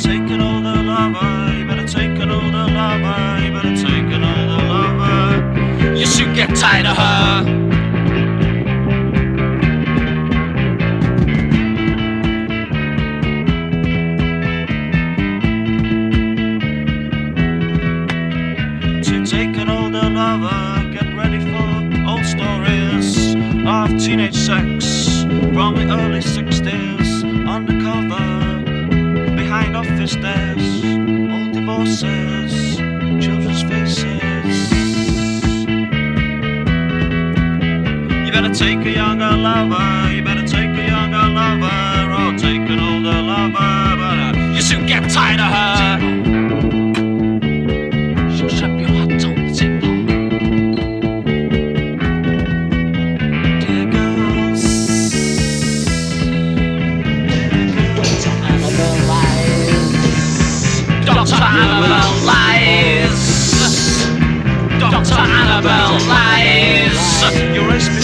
take an older lover, you better take an older lover, you better take an older lover. You soon get tired of her. Take an older lover, get ready for old stories of teenage sex from the early 60s, undercover, behind office desks, old divorces, children's faces. You better take a younger lover, you better take a younger lover, or take an older lover, but you soon get tired of her. Dr. Annabelle lies. Dr. Annabelle lies. You race me